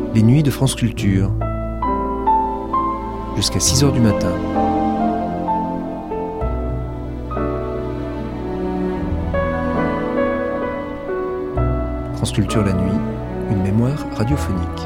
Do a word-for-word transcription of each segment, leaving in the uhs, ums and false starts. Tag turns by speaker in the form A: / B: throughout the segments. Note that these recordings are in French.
A: Les nuits de France Culture. Jusqu'à six heures du matin. France Culture la nuit, une mémoire radiophonique.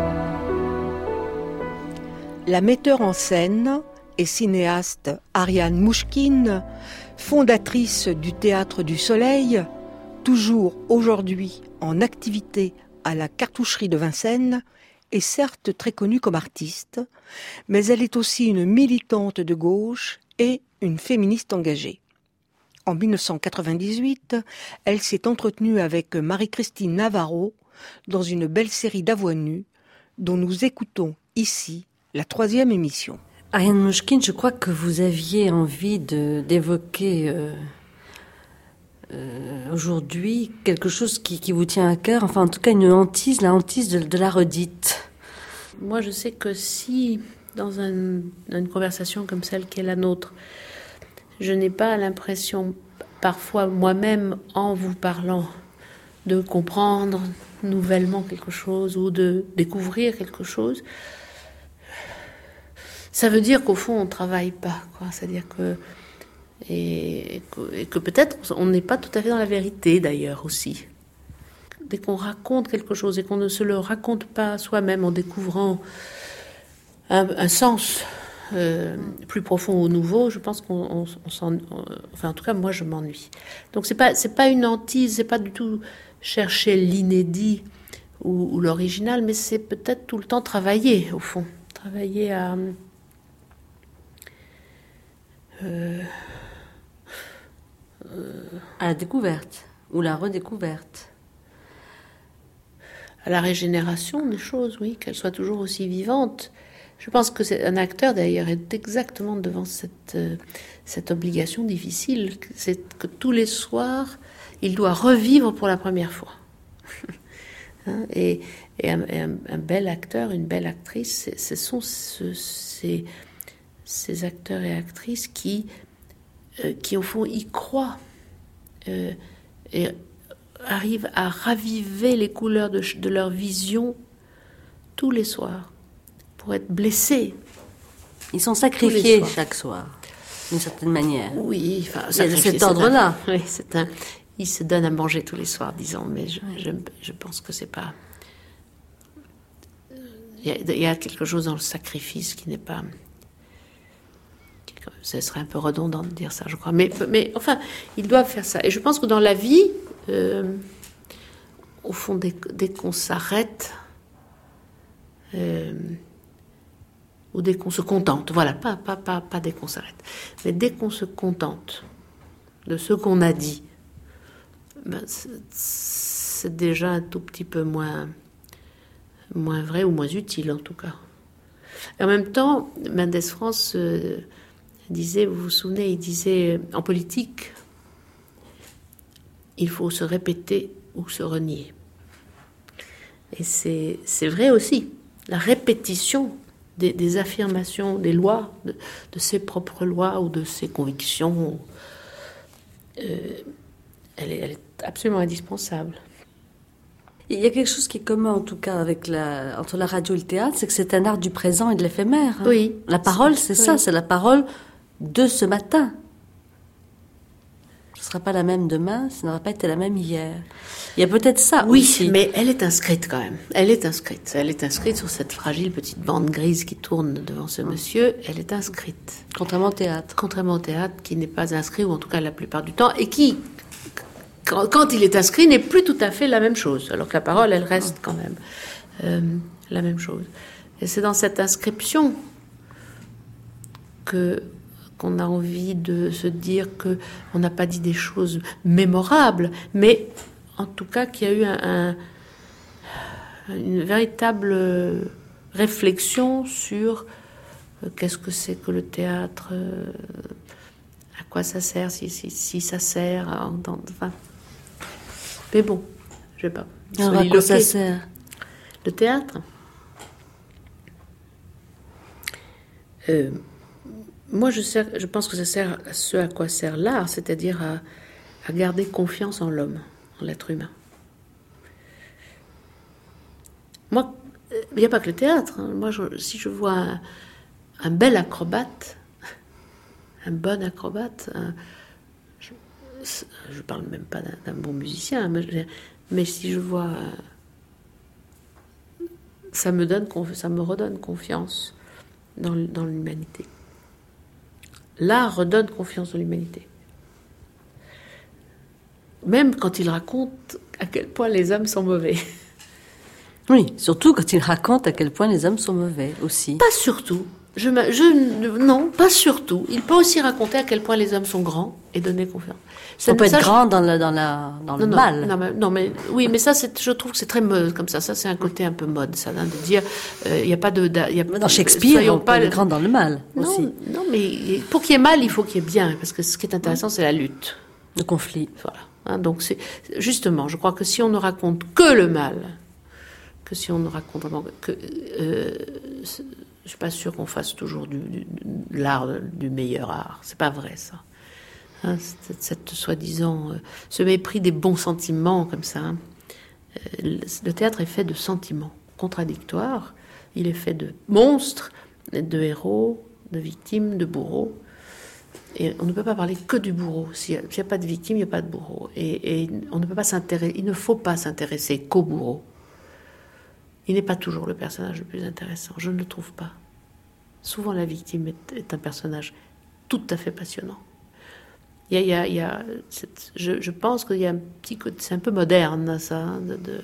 B: La metteur en scène et cinéaste Ariane Mouchkine, fondatrice du Théâtre du Soleil, toujours aujourd'hui en activité à la Cartoucherie de Vincennes, est certes très connue comme artiste, mais elle est aussi une militante de gauche et une féministe engagée. En dix-neuf cent quatre-vingt-dix-huit, elle s'est entretenue avec Marie-Christine Navarro dans une belle série d'à voix nue dont nous écoutons ici la troisième émission.
C: Ariane Mouchkine, je crois que vous aviez envie de, d'évoquer euh, euh, aujourd'hui quelque chose qui, qui vous tient à cœur, enfin en tout cas une hantise, la hantise de, de la redite.
D: Moi je sais que si dans, un, dans une conversation comme celle qui est la nôtre, je n'ai pas l'impression parfois moi-même en vous parlant de comprendre nouvellement quelque chose ou de découvrir quelque chose, ça veut dire qu'au fond on ne travaille pas, quoi. C'est-à-dire que et, et que et que peut-être on n'est pas tout à fait dans la vérité d'ailleurs aussi. Dès qu'on raconte quelque chose et qu'on ne se le raconte pas soi-même en découvrant un, un sens euh, plus profond ou nouveau, je pense qu'on on, on s'en, on, enfin en tout cas moi je m'ennuie. Donc c'est pas c'est pas une hantise, c'est pas du tout chercher l'inédit ou, ou l'original, mais c'est peut-être tout le temps travailler au fond, travailler à euh,
C: euh, à la découverte ou la redécouverte.
D: À la régénération des choses, oui, qu'elles soient toujours aussi vivantes. Je pense que c'est un acteur, d'ailleurs, est exactement devant cette, euh, cette obligation difficile. C'est que tous les soirs, il doit revivre pour la première fois. hein, et et, un, et un, un bel acteur, une belle actrice, ce sont ce, ces, ces acteurs et actrices qui, euh, qui, au fond, y croient. Euh, et arrivent à raviver les couleurs de, de leur vision tous les soirs, pour être blessés.
C: Ils sont sacrifiés chaque soir, d'une certaine manière.
D: Oui, enfin,
C: il y a de cet ordre-là.
D: Un, oui, c'est un, ils se donnent à manger tous les soirs, disons, mais je, je, je pense que c'est pas... Il y, a, il y a quelque chose dans le sacrifice qui n'est pas... Ce serait un peu redondant de dire ça, je crois. Mais, mais enfin, ils doivent faire ça. Et je pense que dans la vie... Euh, au fond, dès, dès qu'on s'arrête euh, ou dès qu'on se contente, voilà, pas, pas, pas, pas dès qu'on s'arrête, mais dès qu'on se contente de ce qu'on a dit, ben c'est, c'est déjà un tout petit peu moins, moins vrai ou moins utile en tout cas. Et en même temps, Mendès France euh, disait, vous vous souvenez, il disait en politique, il faut se répéter ou se renier. Et c'est, c'est vrai aussi. La répétition des, des affirmations, des lois, de, de ses propres lois ou de ses convictions, euh, elle, est, elle est absolument indispensable.
C: Il y a quelque chose qui est commun, en tout cas, avec la, entre la radio et le théâtre, c'est que c'est un art du présent et de l'éphémère. Hein.
D: Oui.
C: La parole, c'est, c'est ça, oui. C'est la parole de ce matin. Ce ne sera pas la même demain, ça n'aura pas été la même hier. Il y a peut-être ça
D: oui,
C: aussi.
D: Oui, mais elle est inscrite quand même. Elle est inscrite. Elle est inscrite sur cette fragile petite bande grise qui tourne devant ce monsieur. Elle est inscrite.
C: Contrairement au théâtre.
D: Contrairement au théâtre, qui n'est pas inscrit, ou en tout cas la plupart du temps, et qui, quand, quand il est inscrit, n'est plus tout à fait la même chose. Alors que la parole, elle reste quand même euh, la même chose. Et c'est dans cette inscription que... qu'on a envie de se dire qu'on n'a pas dit des choses mémorables, mais en tout cas qu'il y a eu un, un, une véritable réflexion sur qu'est-ce que c'est que le théâtre, à quoi ça sert, si, si, si ça sert, dans, enfin... Mais bon, je sais pas.
C: Alors à quoi ça sert ?
D: Le théâtre euh, Moi, je, sers, je pense que ça sert à ce à quoi sert l'art, c'est-à-dire à, à garder confiance en l'homme, en l'être humain. Moi, Il n'y a pas que le théâtre. Hein. Moi, je, si je vois un, un bel acrobate, un bon acrobate, un, je ne parle même pas d'un, d'un bon musicien, mais, mais si je vois... Ça me, donne, ça me redonne confiance dans, dans l'humanité. L'art redonne confiance dans l'humanité. Même quand il raconte à quel point les hommes sont mauvais.
C: Oui, surtout quand il raconte à quel point les hommes sont mauvais aussi.
D: Pas surtout. Je, je, non, pas surtout. Il peut aussi raconter à quel point les hommes sont grands et donner confiance.
C: On peut être grand dans le, dans la, dans le
D: non,
C: mal.
D: Non, mais, non, mais oui, mais ça, c'est, je trouve que c'est très mode comme ça. Ça, c'est un côté un peu mode, ça, hein, de dire, il euh, n'y a pas de, y a,
C: dans Shakespeare, on
D: pas
C: peut être grand dans le mal
D: non,
C: aussi.
D: Non, mais pour qu'il y ait mal, il faut qu'il y ait bien, parce que ce qui est intéressant, c'est la lutte,
C: le conflit.
D: Voilà. Hein, donc c'est justement, je crois que si on ne raconte que le mal, que si on ne raconte vraiment que, euh, je suis pas sûre qu'on fasse toujours du, du, de l'art du meilleur art. C'est pas vrai, ça. Hein, cette, cette soi-disant, euh, ce mépris des bons sentiments, comme ça. Hein. Euh, le théâtre est fait de sentiments contradictoires. Il est fait de monstres, de héros, de victimes, de bourreaux. Et on ne peut pas parler que du bourreau. S'il n'y a, a pas de victime, il n'y a pas de bourreau. Et, et on ne peut pas s'intéresser, il ne faut pas s'intéresser qu'au bourreau. Il n'est pas toujours le personnage le plus intéressant. Je ne le trouve pas. Souvent, la victime est, est un personnage tout à fait passionnant. Il y a, il y a, il y a cette, je, je pense qu'il y a un petit côté, c'est un peu moderne, ça, hein, de, de,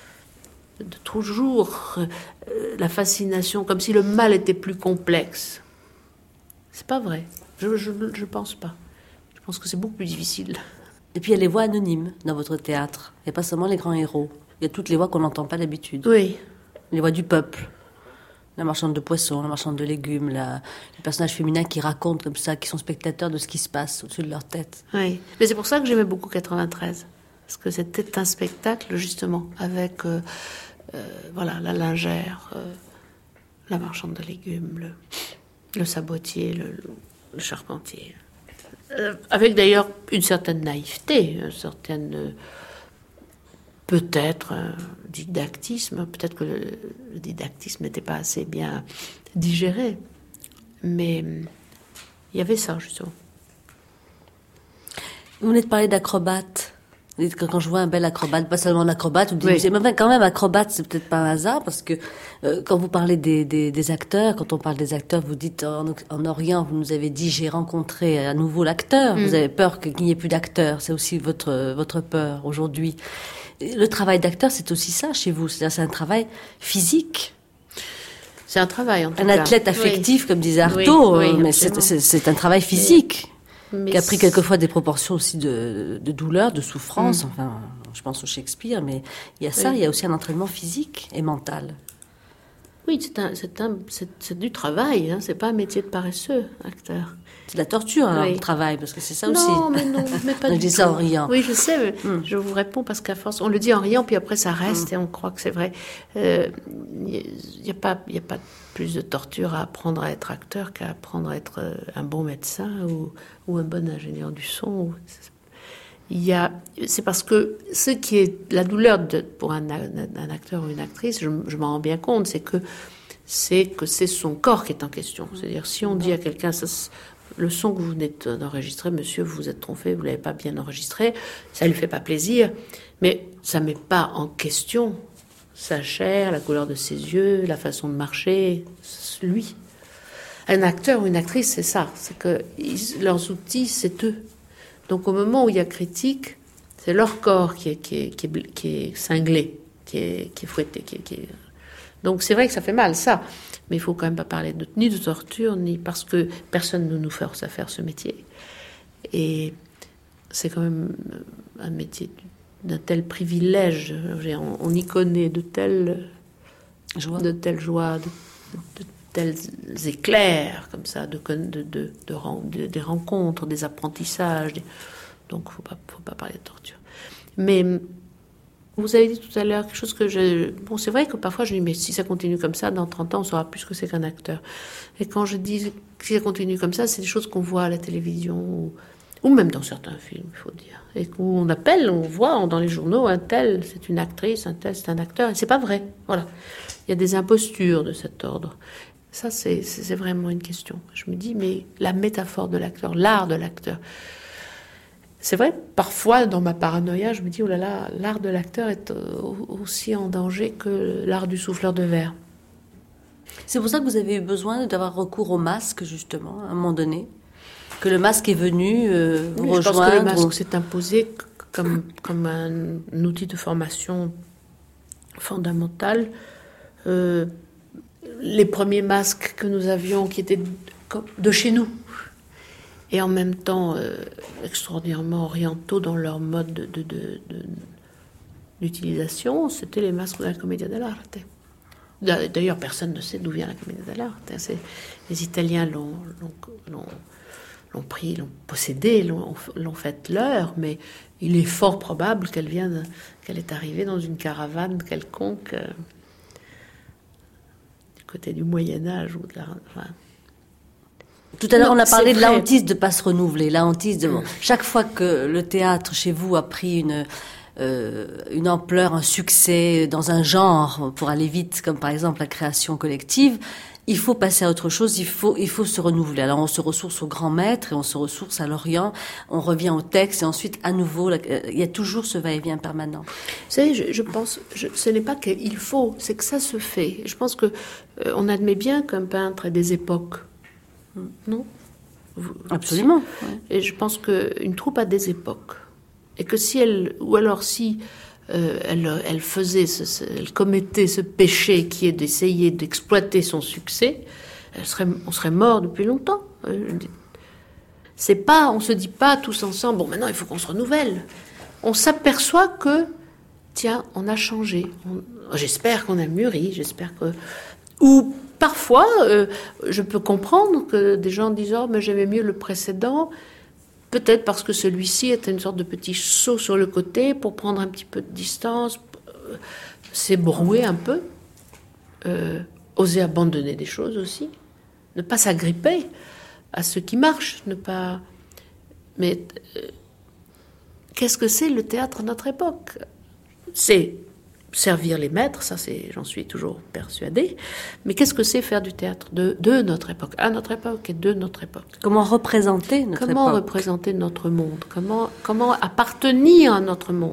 D: de toujours euh, la fascination, comme si le mal était plus complexe. C'est pas vrai. Je ne pense pas. Je pense que c'est beaucoup plus difficile.
C: Et puis il y a les voix anonymes dans votre théâtre. Il n'y a pas seulement les grands héros. Il y a toutes les voix qu'on n'entend pas d'habitude.
D: Oui.
C: Les voix du peuple. La marchande de poissons, la marchande de légumes, la, les personnages féminins qui racontent comme ça, qui sont spectateurs de ce qui se passe au-dessus de leur tête.
D: Oui. Mais c'est pour ça que j'aimais beaucoup quatre-vingt-treize. Parce que c'était un spectacle, justement, avec euh, euh, voilà, la lingère, euh, la marchande de légumes, le, le sabotier, le, le, le charpentier. Euh, avec d'ailleurs une certaine naïveté, une certaine... Euh, peut-être un didactisme, peut-être que le, le didactisme n'était pas assez bien digéré, mais il y avait ça, justement.
C: Vous venez de parler d'acrobate. Vous dites que quand je vois un bel acrobate, pas seulement l'acrobate, vous dites, oui. Mais quand même, acrobate, c'est peut-être pas un hasard, parce que euh, quand vous parlez des, des, des acteurs, quand on parle des acteurs, vous dites en, en Orient, vous nous avez dit, j'ai rencontré à nouveau l'acteur. Mm. Vous avez peur qu'il n'y ait plus d'acteurs. C'est aussi votre votre peur aujourd'hui. Le travail d'acteur, c'est aussi ça chez vous. C'est-à-dire, c'est un travail physique.
D: C'est un travail, en tout
C: un
D: cas.
C: Un athlète affectif, oui. Comme disait Artaud, oui, oui, mais c'est, c'est, c'est un travail physique. Mais qui a pris quelquefois des proportions aussi de, de douleur, de souffrance. Mm. Enfin, je pense au Shakespeare, mais il y a ça, oui. Il y a aussi un entraînement physique et mental.
D: Oui, c'est, un, c'est, un, c'est, c'est du travail, hein. C'est pas un métier de paresseux, acteur.
C: C'est de la torture, alors, oui. Le travail, parce que c'est ça
D: non,
C: aussi.
D: Non, mais non, mais pas
C: du tout. On dit ça en riant.
D: Oui, je sais, mais mm. je vous réponds parce qu'à force, on le dit en riant, puis après ça reste mm. et on croit que c'est vrai. Il euh, n'y a, a pas, il y a pas plus de torture à apprendre à être acteur qu'à apprendre à être un bon médecin ou, ou un bon ingénieur du son. Il y a, c'est parce que ce qui est la douleur de, pour un, un acteur ou une actrice, je, je m'en rends bien compte, c'est que c'est que c'est son corps qui est en question. C'est-à-dire, si on dit à quelqu'un, ça, le son que vous venez d'enregistrer, monsieur, vous vous êtes trompé, vous l'avez pas bien enregistré, ça lui fait pas plaisir, mais ça met pas en question sa chair, la couleur de ses yeux, la façon de marcher, lui. Un acteur ou une actrice, c'est ça, c'est que ils, leurs outils, c'est eux. Donc au moment où il y a critique, c'est leur corps qui est, qui est, qui est, qui est cinglé, qui est, qui est fouetté. Qui est, qui est... Donc c'est vrai que ça fait mal, ça. Mais il ne faut quand même pas parler de, ni de torture, ni parce que personne ne nous force à faire ce métier. Et c'est quand même un métier d'un tel privilège. On, on y connaît de telles joies, de telles joies, de, de, de tels éclairs comme ça, de, de, de, de, de, des rencontres, des apprentissages. Des... Donc, il ne faut pas, faut pas parler de torture. Mais vous avez dit tout à l'heure quelque chose que je... Bon, c'est vrai que parfois je dis, mais si ça continue comme ça, dans trente ans, on saura plus ce que c'est qu'un acteur. Et quand je dis que si ça continue comme ça, c'est des choses qu'on voit à la télévision ou, ou même dans certains films, il faut dire, et où on appelle, on voit dans les journaux, un tel, c'est une actrice, un tel, c'est un acteur, et c'est pas vrai. Voilà. Il y a des impostures de cet ordre. Ça, c'est, c'est vraiment une question. Je me dis, mais la métaphore de l'acteur, l'art de l'acteur, c'est vrai, parfois, dans ma paranoïa, je me dis, oh là là, l'art de l'acteur est aussi en danger que l'art du souffleur de verre.
C: C'est pour ça que vous avez eu besoin d'avoir recours au masque, justement, à un moment donné, que le masque est venu euh, vous
D: oui,
C: rejoindre.
D: Je pense que le masque ou... s'est imposé comme, comme un, un outil de formation fondamental. Euh, les premiers masques que nous avions, qui étaient de chez nous, et en même temps euh, extraordinairement orientaux dans leur mode de, de, de, de, d'utilisation, c'était les masques de la Commedia dell'arte. D'ailleurs, personne ne sait d'où vient la Commedia dell'arte. C'est, les Italiens l'ont, l'ont, l'ont, l'ont pris, l'ont possédé, l'ont, l'ont fait leur, mais il est fort probable qu'elle vienne, qu'elle est arrivée dans une caravane quelconque euh, du côté du Moyen-Âge ou de la... Enfin,
C: tout à l'heure,
D: non,
C: on a parlé de la
D: vrai.
C: hantise de ne pas se renouveler. La hantise de... Bon, chaque fois que le théâtre, chez vous, a pris une... Euh, une ampleur, un succès dans un genre, pour aller vite, comme par exemple la création collective, il faut passer à autre chose, il faut, il faut se renouveler. Alors on se ressource au grand maître et on se ressource à l'Orient, on revient au texte et ensuite à nouveau, la, euh, il y a toujours ce va-et-vient permanent.
D: Vous savez, je, je pense, je, ce n'est pas qu'il faut, c'est que ça se fait. Je pense que euh, on admet bien qu'un peintre ait des époques, non ? Vous,
C: Absolument.
D: Si,
C: ouais.
D: Et je pense qu'une troupe a des époques. Et que si elle, ou alors si euh, elle, elle faisait, ce, ce, elle commettait ce péché qui est d'essayer d'exploiter son succès, elle serait, on serait mort depuis longtemps. C'est pas, on se dit pas tous ensemble, bon maintenant il faut qu'on se renouvelle. On s'aperçoit que, tiens, on a changé. On, j'espère qu'on a mûri, j'espère que... Ou parfois, euh, je peux comprendre que des gens disent, oh mais j'aimais mieux le précédent. Peut-être parce que celui-ci était une sorte de petit saut sur le côté pour prendre un petit peu de distance, euh, s'ébrouer un peu, euh, oser abandonner des choses aussi, ne pas s'agripper à ce qui marche, ne pas... Mais euh, qu'est-ce que c'est le théâtre à notre époque ? C'est servir les maîtres, ça c'est, j'en suis toujours persuadée, mais qu'est-ce que c'est faire du théâtre de, de notre époque, à notre époque et de notre époque ?
C: Comment représenter notre
D: Comment
C: époque ?
D: représenter notre monde ? Comment, comment appartenir à notre monde ?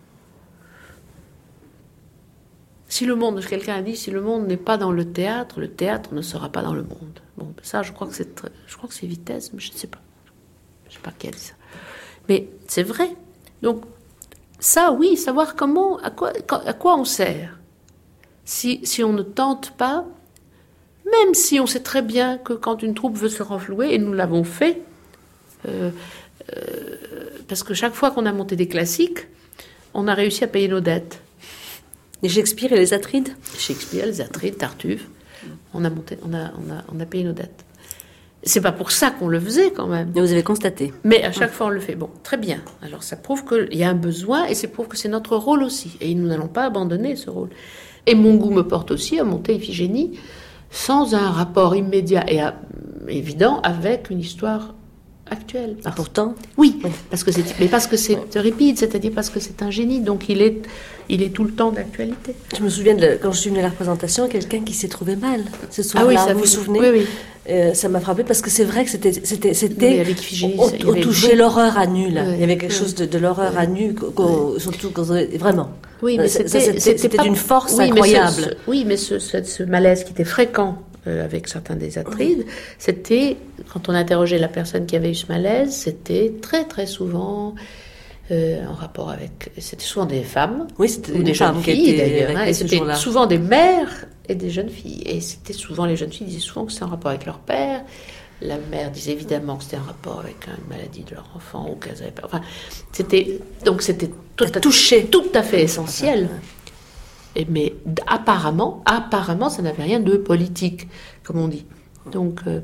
D: Si le monde, quelqu'un a dit, si le monde n'est pas dans le théâtre, le théâtre ne sera pas dans le monde. Bon, ça, je crois que c'est, très, je crois que c'est Vitesse, mais je ne sais pas. Je ne sais pas qui a dit ça. Mais c'est vrai. Donc, ça, oui, savoir comment, à quoi, à quoi on sert. Si, si on ne tente pas, même si on sait très bien que quand une troupe veut se renflouer, et nous l'avons fait, euh, euh, parce que chaque fois qu'on a monté des classiques, on a réussi à payer nos dettes.
C: Les Shakespeare et les Atrides ?
D: Shakespeare, les Atrides, Tartuffe, on a, monté, on, a, on, a, on a payé nos dettes. C'est pas pour ça qu'on le faisait quand même.
C: Et vous avez constaté.
D: Mais à chaque fois on le fait. Bon, très bien. Alors ça prouve qu'il y a un besoin et ça prouve que c'est notre rôle aussi. Et nous n'allons pas abandonner ce rôle. Et mon goût me porte aussi à monter Iphigénie sans un rapport immédiat et à, évident avec une histoire actuelle.
C: Parce... Pourtant,
D: oui, oui, parce que c'est, mais parce que c'est Euripide, c'est-à-dire parce que c'est un génie, donc il est, il est tout le temps d'actualité.
C: Je me souviens de, quand je suis venue à la représentation, quelqu'un qui s'est trouvé mal ce soir-là.
D: Ah oui, ça
C: vous vous souvenez ?
D: Oui, oui.
C: Euh, ça m'a frappé parce que c'est vrai que c'était, c'était, c'était
D: oui, avec Iphigénie,
C: on,
D: ça,
C: on touchait l'horreur à nu là.
D: Oui,
C: il y avait quelque
D: oui,
C: chose de, de l'horreur
D: oui,
C: à nu, oui. Surtout quand on, vraiment.
D: Oui, mais
C: c'était,
D: c'était,
C: c'était, c'était
D: pas...
C: d'une force
D: oui,
C: incroyable.
D: Mais ce, ce, oui, mais ce, ce, ce malaise qui était fréquent euh, avec certains des Atrides, oui. C'était, quand on interrogeait la personne qui avait eu ce malaise, c'était très très souvent euh, en rapport avec... C'était souvent des femmes,
C: oui, c'était
D: ou des jeunes filles d'ailleurs, hein, et c'était
C: jour-là.
D: Souvent des mères et des jeunes filles. Et c'était souvent, les jeunes filles disaient souvent que c'était en rapport avec leur père. La mère disait évidemment que c'était un rapport avec une maladie de leur enfant ou qu'elles avaient pas. Enfin, c'était donc c'était tout à, touché, tout à fait essentiel. Et mais apparemment, apparemment, ça n'avait rien de politique, comme on dit. Donc euh,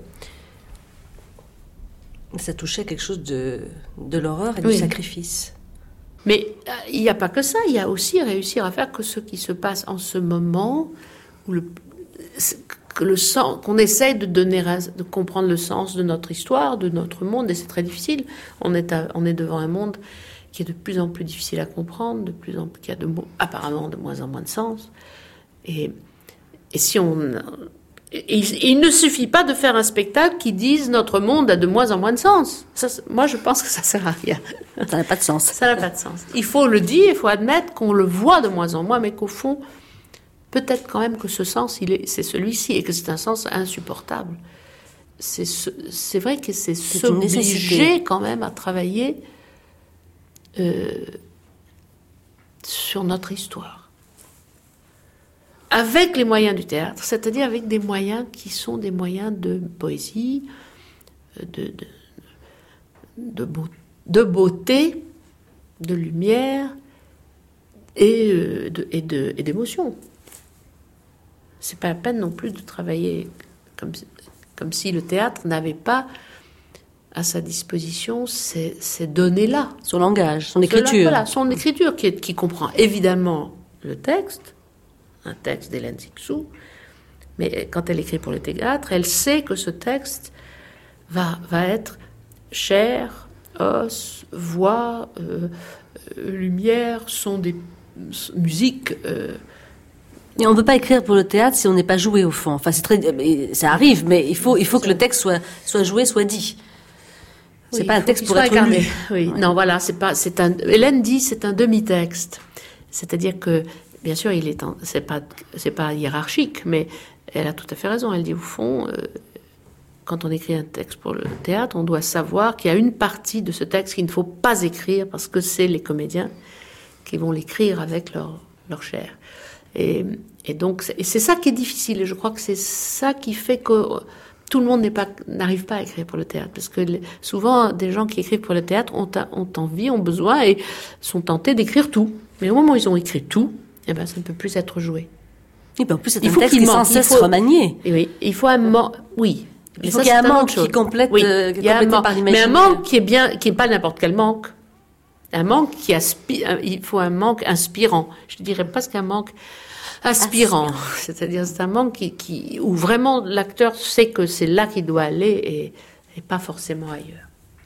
C: ça touchait quelque chose de de l'horreur et
D: oui.
C: du sacrifice.
D: Mais euh, il n'y a pas que ça. Il y a aussi réussir à faire que ce qui se passe en ce moment, où le que le sens, qu'on essaye de donner, de comprendre le sens de notre histoire, de notre monde, et c'est très difficile. On est, à, on est devant un monde qui est de plus en plus difficile à comprendre, de plus en plus, qui a de, apparemment de moins en moins de sens. Et, et si on, et, et il ne suffit pas de faire un spectacle qui dise notre monde a de moins en moins de sens. Ça, moi, je pense que ça sert à rien.
C: Ça n'a pas de sens.
D: Ça n'a pas de sens. Il faut le dire, il faut admettre qu'on le voit de moins en moins, mais qu'au fond, peut-être quand même que ce sens, il est, c'est celui-ci, et que c'est un sens insupportable. C'est, ce, c'est vrai que c'est, c'est s'obliger quand même à travailler euh, sur notre histoire. Avec les moyens du théâtre, c'est-à-dire avec des moyens qui sont des moyens de poésie, de, de, de, beau, de beauté, de lumière et, de, et, de, et d'émotion. C'est pas la peine non plus de travailler comme, comme si le théâtre n'avait pas à sa disposition ces, ces données-là.
C: Son langage, son écriture.
D: Cela, voilà, son écriture qui, est, qui comprend évidemment le texte, un texte d'Hélène Cixous, mais quand elle écrit pour le théâtre, elle sait que ce texte va, va être chair, os, voix, euh, euh, lumière, son des musiques... Euh,
C: Et on ne peut pas écrire pour le théâtre si on n'est pas joué au fond. Enfin, c'est très, ça arrive, mais il faut, il faut que le texte soit, soit joué, soit dit. C'est
D: oui,
C: pas un texte pour être
D: incarné.
C: lu.
D: Oui,
C: ouais.
D: Non, voilà, c'est pas, c'est un. Hélène dit, c'est un demi-texte. C'est-à-dire que, bien sûr, il est, en, c'est pas, c'est pas hiérarchique, mais elle a tout à fait raison. Elle dit au fond, euh, quand on écrit un texte pour le théâtre, on doit savoir qu'il y a une partie de ce texte qu'il ne faut pas écrire parce que c'est les comédiens qui vont l'écrire avec leur, leur chair. Et, et donc, c'est, et c'est ça qui est difficile. Et je crois que c'est ça qui fait que tout le monde n'est pas, n'arrive pas à écrire pour le théâtre. Parce que les, souvent, des gens qui écrivent pour le théâtre ont, ont envie, ont besoin et sont tentés d'écrire tout. Mais au moment où ils ont écrit tout, eh ben, ça ne peut plus être joué.
C: Et ben en plus, c'est
D: il
C: un
D: faut
C: texte qui est sans cesse remanié.
D: Oui, il faut un manque. Oui.
C: Il faut qu'il y ait un manque qui complète,
D: oui,
C: euh, qui
D: il y a un manque.
C: par
D: Mais
C: l'imaginaire.
D: un manque qui est bien, qui n'est pas n'importe quel manque. Un manque qui aspire, il faut un manque inspirant. Je dirais presque un manque aspirant. Aspirant. C'est-à-dire, c'est un manque qui, qui, où vraiment l'acteur sait que c'est là qu'il doit aller et, et pas forcément ailleurs.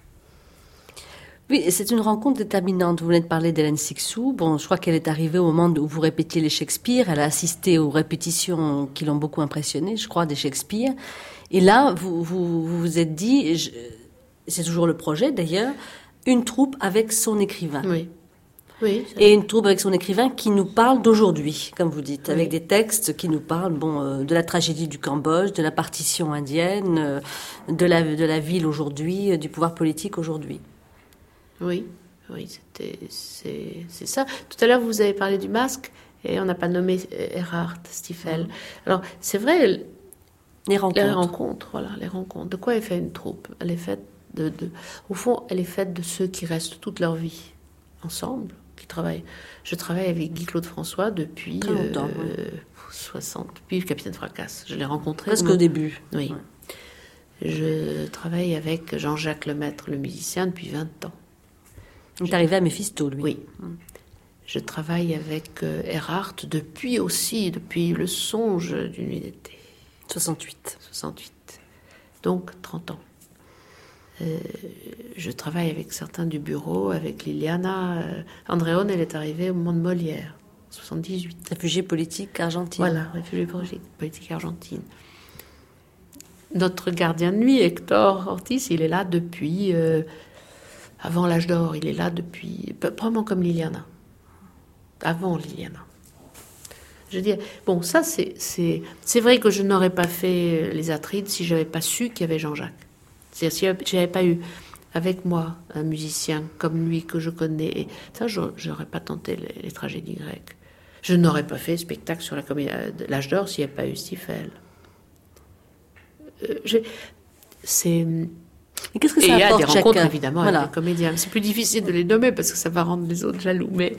C: Oui, c'est une rencontre déterminante. Vous venez de parler d'Hélène Cixous. Bon, je crois qu'elle est arrivée au moment où vous répétiez les Shakespeare. Elle a assisté aux répétitions qui l'ont beaucoup impressionnée, je crois, des Shakespeare. Et là, vous vous vous, vous êtes dit, je, c'est toujours le projet d'ailleurs, une troupe avec son écrivain.
D: Oui. Oui,
C: et une troupe avec son écrivain qui nous parle d'aujourd'hui, comme vous dites, oui. Avec des textes qui nous parlent bon, euh, de la tragédie du Cambodge, de la partition indienne, euh, de, la, de la ville aujourd'hui, euh, du pouvoir politique aujourd'hui.
D: Oui, oui, c'était, c'est, c'est ça. Tout à l'heure, vous avez parlé du masque et on n'a pas nommé Erhard Stiefel. Mmh. Alors, c'est vrai,
C: les rencontres.
D: Les rencontres, voilà, les rencontres. De quoi est faite une troupe ? Elle est faite de, de, au fond, elle est faite de ceux qui restent toute leur vie ensemble. Qui travaille. Je travaille avec Guy-Claude François depuis euh, oui. soixante, depuis le Capitaine Fracasse. Je l'ai rencontré.
C: Presque au début.
D: Oui. Ouais. Je travaille avec Jean-Jacques Lemaître, le musicien, depuis vingt ans.
C: Il est arrivé à Méphisto, lui.
D: Oui. Hum. Je travaille avec euh, Erhard depuis aussi, depuis Le Songe d'une nuit d'été.
C: soixante-huit.
D: soixante-huit. Donc, trente ans. Euh, je travaille avec certains du bureau, avec Liliana. Euh, Andréone, elle est arrivée au moment de Molière, en soixante-dix-huit.
C: Réfugiée politique argentine.
D: Voilà, réfugiée politique argentine. Notre gardien de nuit, Hector Ortiz, il est là depuis... Euh, avant l'âge d'or, il est là depuis... Probablement comme Liliana. Avant Liliana. Je veux dire, bon, ça, c'est, c'est, c'est vrai que je n'aurais pas fait les Atrides si je n'avais pas su qu'il y avait Jean-Jacques. C'est-à-dire, si je n'avais pas eu avec moi un musicien comme lui que je connais, et ça, je n'aurais pas tenté les, les tragédies grecques. Je n'aurais pas fait spectacle sur la comédie de l'âge d'or s'il n'y avait pas eu Stiefel. Euh, je, c'est,
C: Et qu'est-ce que ça
D: Et il y a
C: apporte
D: des rencontres,
C: chacun
D: évidemment,
C: voilà.
D: avec les comédiens. C'est plus difficile de les nommer parce que ça va rendre les autres jaloux, mais...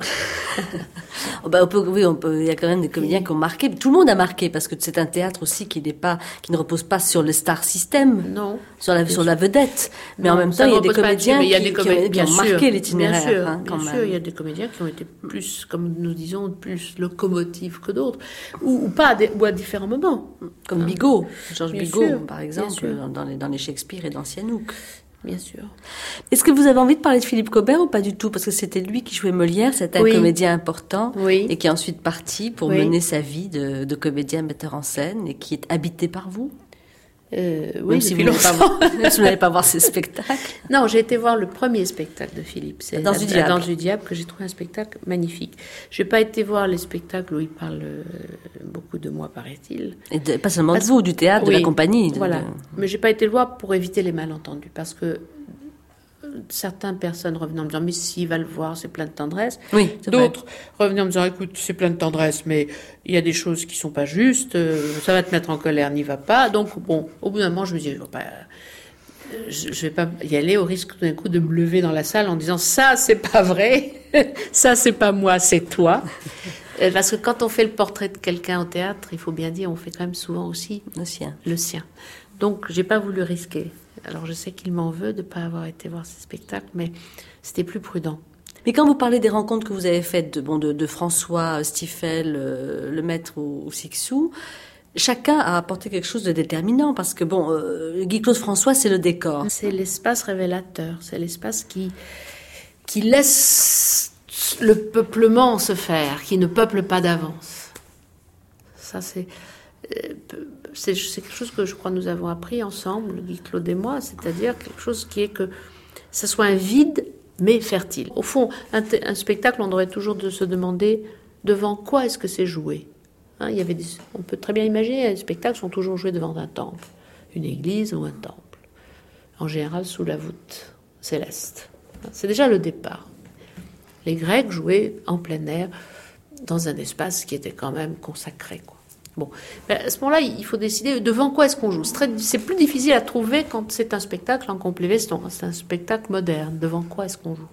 C: Oh ben on peut, oui, on peut, il y a quand même des comédiens qui ont marqué. Tout le monde a marqué parce que c'est un théâtre aussi qui n'est pas, qui ne repose pas sur le star system,
D: non,
C: sur la, sur la vedette. Mais
D: non,
C: en même temps, il y a des comédiens
D: mais il y a
C: qui,
D: des comédiens,
C: qui ont, qui ont marqué l'itinéraire.
D: Bien sûr,
C: hein, quand
D: bien
C: même.
D: sûr, il y a des comédiens qui ont été plus, comme nous disons, plus locomotives que d'autres, ou, ou pas, à des, ou à différents moments.
C: Comme Bigot, Georges
D: Bien
C: Bigot,
D: sûr,
C: par
D: bien
C: exemple,
D: sûr.
C: dans, dans les, dans les Shakespeare et dans Sihanouk.
D: Bien sûr.
C: Est-ce que vous avez envie de parler de Philippe Cobert ou pas du tout? Parce que c'était lui qui jouait Molière, c'était un
D: Oui.
C: comédien important
D: Oui.
C: et qui est ensuite parti pour
D: Oui.
C: mener sa vie de, de comédien metteur en scène et qui est habité par vous.
D: Euh, oui,
C: Même si vous
D: depuis
C: n'allez pas,
D: longtemps.
C: voir- même si vous n'allez pas voir ses spectacles.
D: Non, j'ai été voir le premier spectacle de Philippe. C'est
C: La Danse
D: La-
C: du
D: La
C: Diable.
D: Danse du Diable, que j'ai trouvé un spectacle magnifique. Je n'ai pas été voir les spectacles où il parle euh, beaucoup de moi, paraît-il.
C: Et de- pas seulement
D: Parce-
C: de vous, du théâtre, de
D: Oui,
C: la compagnie. de-
D: Voilà.
C: de-
D: Mais j'ai pas été le voir pour éviter les malentendus, parce que euh, certaines personnes revenaient en me disant mais s'il va le voir, c'est plein de tendresse.
C: Oui, c'est vrai.
D: D'autres revenaient en me disant écoute, c'est plein de tendresse, mais il y a des choses qui sont pas justes, euh, ça va te mettre en colère, n'y va pas. Donc bon, au bout d'un moment, je me dis je vais pas, euh, je, je vais pas y aller au risque tout d'un coup de me lever dans la salle en disant ça c'est pas vrai, ça c'est pas moi, c'est toi. Euh, Parce que quand on fait le portrait de quelqu'un au théâtre, il faut bien dire, on fait quand même souvent aussi
C: Le sien.
D: le sien. Donc, j'ai pas voulu risquer. Alors, je sais qu'il m'en veut de ne pas avoir été voir ces spectacles, mais c'était plus prudent.
C: Mais quand vous parlez des rencontres que vous avez faites de, bon, de, de François, Stifel, euh, le maître ou, ou Sixou, chacun a apporté quelque chose de déterminant parce que bon, euh, Guy-Claude François, c'est le décor.
D: C'est l'espace révélateur, c'est l'espace qui, qui laisse le peuplement se faire, qui ne peuple pas d'avance. Ça, c'est, euh, c'est, c'est quelque chose que je crois nous avons appris ensemble, Guy-Claude et moi, c'est-à-dire quelque chose qui est que ça soit un vide, mais fertile. Au fond, un, t- un spectacle, on devrait toujours de se demander devant quoi est-ce que c'est joué. Hein, il y avait des, on peut très bien imaginer, les spectacles sont toujours joués devant un temple, une église ou un temple, en général sous la voûte céleste. C'est déjà le départ. Les Grecs jouaient en plein air, dans un espace qui était quand même consacré, quoi. Bon, ben, à ce moment-là, il faut décider devant quoi est-ce qu'on joue. C'est, très, c'est plus difficile à trouver quand c'est un spectacle en complet veston. C'est un spectacle moderne. Devant quoi est-ce qu'on joue?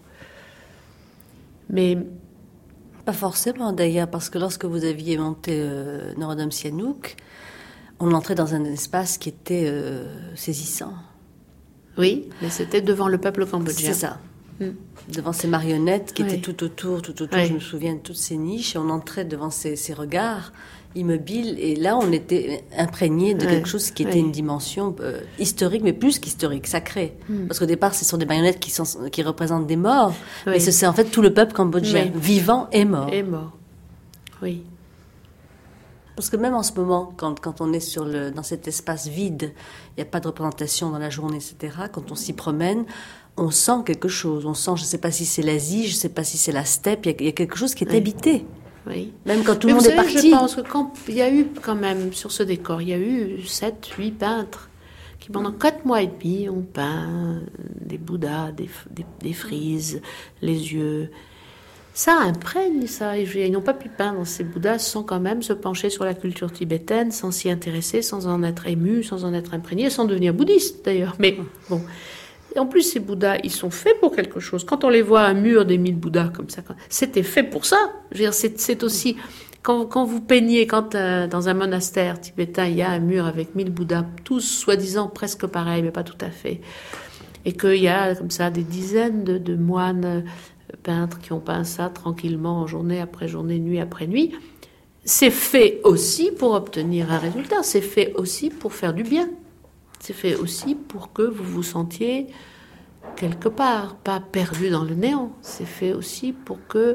D: Mais
C: Pas forcément d'ailleurs, parce que lorsque vous aviez monté euh, Norodom Sihanouk, on entrait dans un espace qui était euh, saisissant.
D: oui, mais c'était devant le peuple cambodgien.
C: C'est ça.
D: Mm.
C: Devant ces marionnettes qui
D: Oui.
C: étaient tout autour, tout autour,
D: Oui.
C: je me souviens de toutes ces niches, et on entrait devant ces, ces regards immobiles, et là on était imprégné de
D: Oui.
C: quelque chose qui était
D: Oui.
C: une dimension euh, historique, mais plus qu'historique, sacrée.
D: Mm.
C: Parce qu'au départ, ce sont des marionnettes qui, sont, qui représentent des morts,
D: Oui.
C: mais ce- c'est en fait tout le peuple cambodgien,
D: Oui.
C: vivant et mort.
D: Et mort. Oui.
C: Parce que même en ce moment, quand, quand on est sur le, dans cet espace vide, il n'y a pas de représentation dans la journée, et cetera, quand on s'y promène, on sent quelque chose. On sent, je ne sais pas si c'est l'Asie, je ne sais pas si c'est la steppe, il y a, il y a quelque chose qui est
D: Oui.
C: habité.
D: Oui.
C: Même quand tout
D: Mais
C: le
D: vous
C: monde est
D: savez,
C: parti.
D: je pense que quand il y a eu quand même sur ce décor, il y a eu sept, huit peintres qui pendant quatre mois et demi ont peint des bouddhas, des, des, des frises, les yeux. Ça imprègne, ça. Et je- Ils n'ont pas pu peindre ces bouddhas sans quand même se pencher sur la culture tibétaine, sans s'y intéresser, sans en être ému, sans en être imprégné, sans devenir bouddhiste d'ailleurs. Mais bon. Et en plus, ces bouddhas, ils sont faits pour quelque chose. Quand on les voit à un mur des mille bouddhas comme ça, c'était fait pour ça. Je veux dire, c'est, c'est aussi... Quand, quand vous peignez, quand euh, dans un monastère tibétain, il y a un mur avec mille bouddhas, tous soi-disant presque pareils, mais pas tout à fait, et qu'il y a comme ça des dizaines de, de moines euh, peintres qui ont peint ça tranquillement, journée après journée, nuit après nuit, c'est fait aussi pour obtenir un résultat. C'est fait aussi pour faire du bien. C'est fait aussi pour que vous vous sentiez quelque part, pas perdu dans le néant. C'est fait aussi pour que...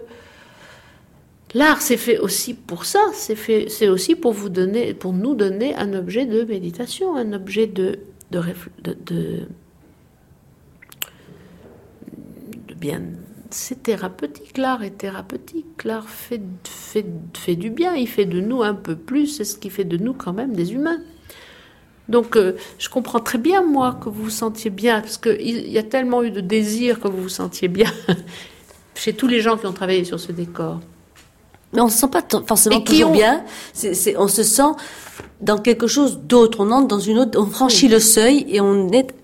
D: L'art, c'est fait aussi pour ça. C'est fait, c'est aussi pour vous donner, pour nous donner un objet de méditation, un objet de, de, réfl- de, de, de bien... C'est thérapeutique, l'art est thérapeutique. L'art fait, fait, fait du bien, il fait de nous un peu plus, c'est ce qui fait de nous quand même des humains. Donc, euh, je comprends très bien, moi, que vous vous sentiez bien, parce qu'il y a tellement eu de désir que vous vous sentiez bien chez tous les gens qui ont travaillé sur ce décor.
C: Mais on ne se sent pas t- forcément
D: Et qui
C: toujours
D: ont-
C: bien. C'est, c'est, on se sent dans quelque chose d'autre. On entre dans une autre... On franchit
D: Oui.
C: le seuil et on est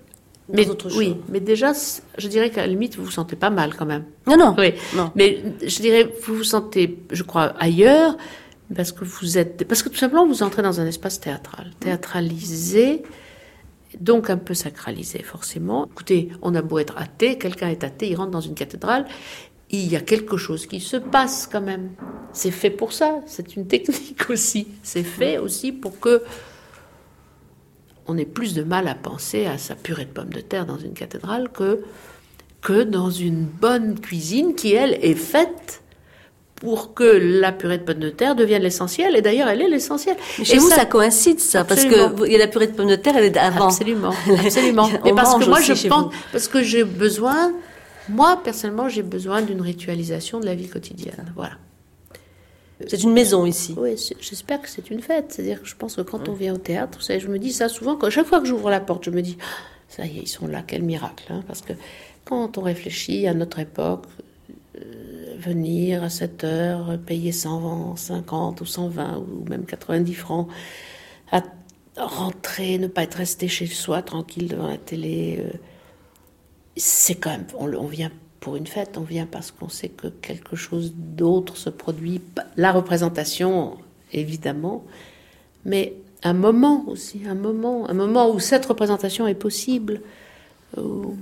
D: mais,
C: autre chose.
D: Oui, mais déjà, je dirais qu'à la limite, vous vous sentez pas mal quand même.
C: Non, non.
D: Oui.
C: non.
D: Mais je dirais, vous vous sentez, je crois, ailleurs, parce que vous êtes, parce que tout simplement, vous entrez dans un espace théâtral, théâtralisé, donc un peu sacralisé, forcément. Écoutez, on a beau être athée, quelqu'un est athée, il rentre dans une cathédrale, il y a quelque chose qui se passe quand même. C'est fait pour ça, c'est une technique aussi. C'est fait aussi pour que on ait plus de mal à penser à sa purée de pommes de terre dans une cathédrale que, que dans une bonne cuisine qui, elle, est faite pour que la purée de pommes de terre devienne l'essentiel. Et d'ailleurs, elle est l'essentiel.
C: Mais chez
D: et
C: vous, ça,
D: ça
C: coïncide, ça,
D: absolument.
C: Parce qu'il y a la purée de pommes de terre, elle est avant.
D: Absolument, absolument. Mais parce que moi, je pense, parce que j'ai besoin, moi, personnellement, j'ai besoin d'une ritualisation de la vie quotidienne. Voilà.
C: C'est une maison ici.
D: Oui, j'espère que c'est une fête. C'est-à-dire que je pense que quand on vient au théâtre, vous savez, je me dis ça souvent, quand, chaque fois que j'ouvre la porte, je me dis, ça y est, ils sont là, quel miracle. Hein, parce que quand on réfléchit à notre époque, euh, venir à sept heures, payer cent cinquante ou cent vingt ou même quatre-vingt-dix francs, à rentrer, ne pas être resté chez soi tranquille devant la télé, euh, c'est quand même, on, on vient pour une fête, on vient parce qu'on sait que quelque chose d'autre se produit. La représentation, évidemment, mais un moment aussi, un moment, un moment où cette représentation est possible. Où...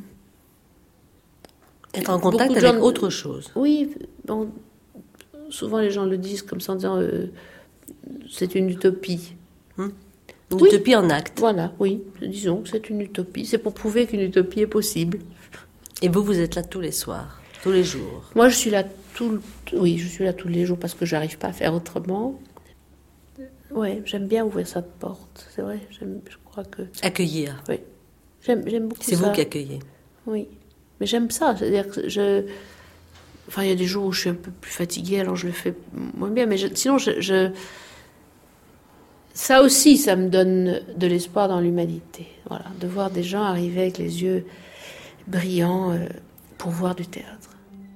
C: Être en contact avec gens... autre chose.
D: Oui, bon, souvent les gens le disent comme ça en disant euh, c'est une utopie.
C: Hum. Une
D: oui.
C: utopie en acte.
D: Voilà, oui, disons que c'est une utopie. C'est pour prouver qu'une utopie est possible.
C: Et vous, vous êtes là tous les soirs, tous les jours?
D: Moi, je suis là tout, oui, je suis là tous les jours parce que j'arrive pas à faire autrement. Ouais, j'aime bien ouvrir cette porte. C'est vrai, j'aime, je crois que
C: accueillir.
D: Oui, j'aime, j'aime beaucoup ça.
C: C'est vous qui accueillez.
D: Oui, mais j'aime ça. C'est-à-dire que je, enfin, il y a des jours où je suis un peu plus fatiguée, alors je le fais moins bien. Mais je... sinon, je, je, ça aussi, ça me donne de l'espoir dans l'humanité. Voilà, de voir des gens arriver avec les yeux brillants euh, pour voir du théâtre.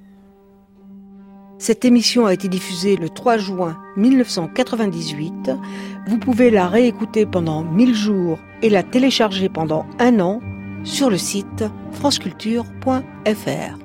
B: Cette émission a été diffusée le trois juin mille neuf cent quatre-vingt-dix-huit. Vous pouvez la réécouter pendant mille jours et la télécharger pendant un an sur le site franceculture point f r.